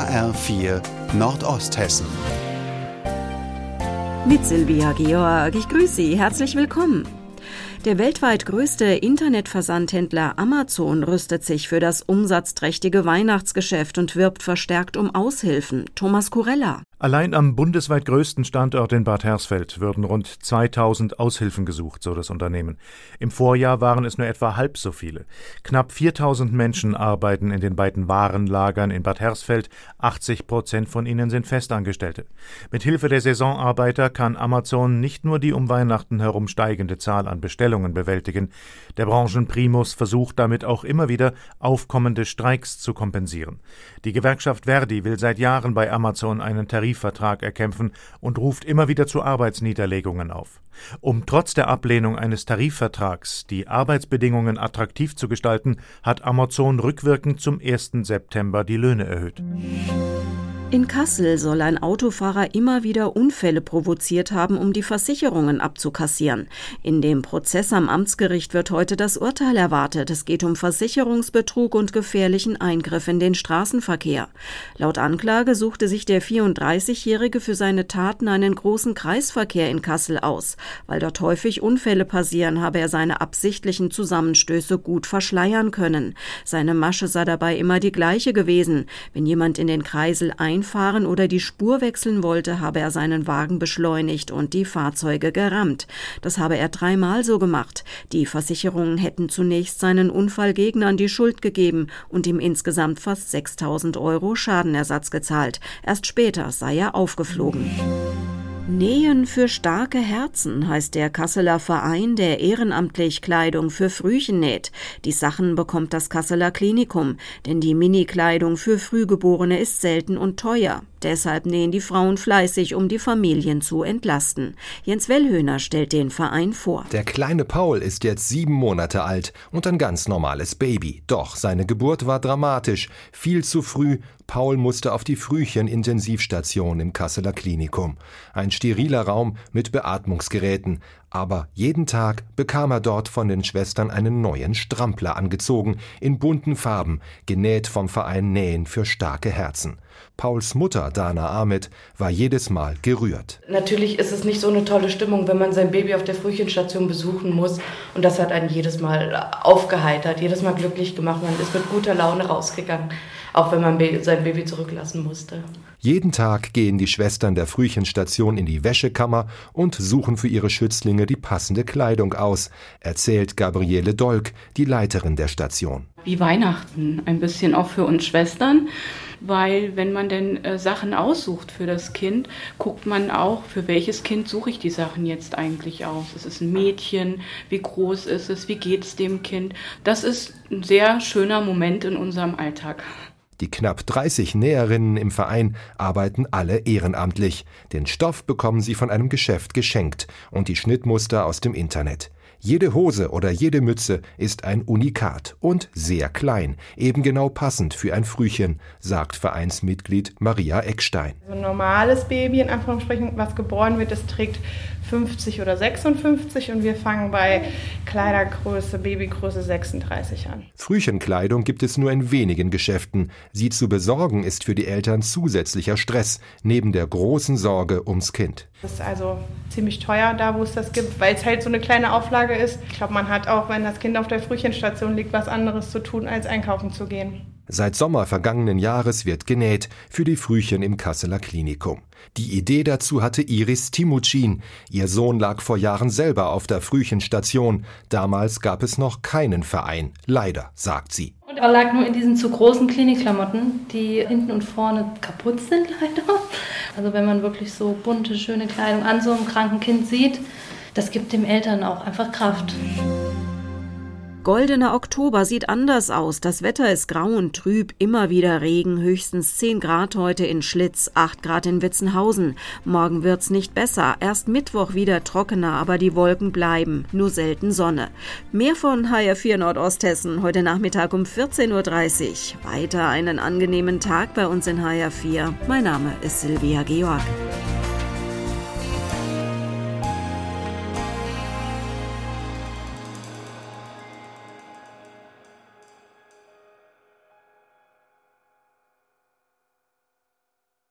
HR4 Nordosthessen. Mit Silvia Georg. Ich grüße Sie. Herzlich willkommen. Der weltweit größte Internetversandhändler Amazon rüstet sich für das umsatzträchtige Weihnachtsgeschäft und wirbt verstärkt um Aushilfen. Thomas Kurella. Allein am bundesweit größten Standort in Bad Hersfeld würden rund 2000 Aushilfen gesucht, so das Unternehmen. Im Vorjahr waren es nur etwa halb so viele. Knapp 4000 Menschen arbeiten in den beiden Warenlagern in Bad Hersfeld. 80% von ihnen sind Festangestellte. Mit Hilfe der Saisonarbeiter kann Amazon nicht nur die um Weihnachten herum steigende Zahl an Bestellungen bewältigen. Der Branchenprimus versucht damit auch immer wieder, aufkommende Streiks zu kompensieren. Die Gewerkschaft Verdi will seit Jahren bei Amazon einen Tarifvertrag erkämpfen und ruft immer wieder zu Arbeitsniederlegungen auf. Um trotz der Ablehnung eines Tarifvertrags die Arbeitsbedingungen attraktiv zu gestalten, hat Amazon rückwirkend zum 1. September die Löhne erhöht. In Kassel soll ein Autofahrer immer wieder Unfälle provoziert haben, um die Versicherungen abzukassieren. In dem Prozess am Amtsgericht wird heute das Urteil erwartet. Es geht um Versicherungsbetrug und gefährlichen Eingriff in den Straßenverkehr. Laut Anklage suchte sich der 34-Jährige für seine Taten einen großen Kreisverkehr in Kassel aus. Weil dort häufig Unfälle passieren, habe er seine absichtlichen Zusammenstöße gut verschleiern können. Seine Masche sei dabei immer die gleiche gewesen. Wenn jemand in den Kreisel einfahren oder die Spur wechseln wollte, habe er seinen Wagen beschleunigt und die Fahrzeuge gerammt. Das habe er 3-mal so gemacht. Die Versicherungen hätten zunächst seinen Unfallgegnern die Schuld gegeben und ihm insgesamt fast 6.000 € Schadenersatz gezahlt. Erst später sei er aufgeflogen. Nähen für starke Herzen heißt der Kasseler Verein, der ehrenamtlich Kleidung für Frühchen näht. Die Sachen bekommt das Kasseler Klinikum, denn die Mini-Kleidung für Frühgeborene ist selten und teuer. Deshalb nähen die Frauen fleißig, um die Familien zu entlasten. Jens Wellhöhner stellt den Verein vor. Der kleine Paul ist jetzt 7 Monate alt und ein ganz normales Baby. Doch seine Geburt war dramatisch, viel zu früh. Paul musste auf die Frühchen-Intensivstation im Kasseler Klinikum. Ein steriler Raum mit Beatmungsgeräten. Aber jeden Tag bekam er dort von den Schwestern einen neuen Strampler angezogen, in bunten Farben, genäht vom Verein Nähen für starke Herzen. Pauls Mutter, Dana Ahmed, war jedes Mal gerührt. Natürlich ist es nicht so eine tolle Stimmung, wenn man sein Baby auf der Frühchenstation besuchen muss. Und das hat einen jedes Mal aufgeheitert, jedes Mal glücklich gemacht. Man ist mit guter Laune rausgegangen, auch wenn man sein Baby zurücklassen musste. Jeden Tag gehen die Schwestern der Frühchenstation in die Wäschekammer und suchen für ihre Schützlinge die passende Kleidung aus, erzählt Gabriele Dolk, die Leiterin der Station. Wie Weihnachten, ein bisschen auch für uns Schwestern, weil wenn man denn Sachen aussucht für das Kind, guckt man auch, für welches Kind suche ich die Sachen jetzt eigentlich aus. Es ist ein Mädchen, wie groß ist es, wie geht es dem Kind. Das ist ein sehr schöner Moment in unserem Alltag. Die knapp 30 Näherinnen im Verein arbeiten alle ehrenamtlich. Den Stoff bekommen sie von einem Geschäft geschenkt und die Schnittmuster aus dem Internet. Jede Hose oder jede Mütze ist ein Unikat und sehr klein, eben genau passend für ein Frühchen, sagt Vereinsmitglied Maria Eckstein. Ein normales Baby, in Anführungsstrichen, was geboren wird, das trägt 50 oder 56 und wir fangen bei Kleidergröße, Babygröße 36 an. Frühchenkleidung gibt es nur in wenigen Geschäften. Sie zu besorgen ist für die Eltern zusätzlicher Stress, neben der großen Sorge ums Kind. Das ist also ziemlich teuer da, wo es das gibt, weil es halt so eine kleine Auflage ist. Ich glaube, man hat auch, wenn das Kind auf der Frühchenstation liegt, was anderes zu tun, als einkaufen zu gehen. Seit Sommer vergangenen Jahres wird genäht für die Frühchen im Kasseler Klinikum. Die Idee dazu hatte Iris Timucin. Ihr Sohn lag vor Jahren selber auf der Frühchenstation. Damals gab es noch keinen Verein. Leider, sagt sie. Und er lag nur in diesen zu großen Klinikklamotten, die hinten und vorne kaputt sind leider. Also wenn man wirklich so bunte, schöne Kleidung an so einem kranken Kind sieht, das gibt dem Eltern auch einfach Kraft. Goldener Oktober sieht anders aus. Das Wetter ist grau und trüb, immer wieder Regen, höchstens 10 Grad heute in Schlitz, 8 Grad in Witzenhausen. Morgen wird's nicht besser. Erst Mittwoch wieder trockener, aber die Wolken bleiben, nur selten Sonne. Mehr von HR4 Nordosthessen heute Nachmittag um 14.30 Uhr. Weiter einen angenehmen Tag bei uns in HR4. Mein Name ist Silvia Georg.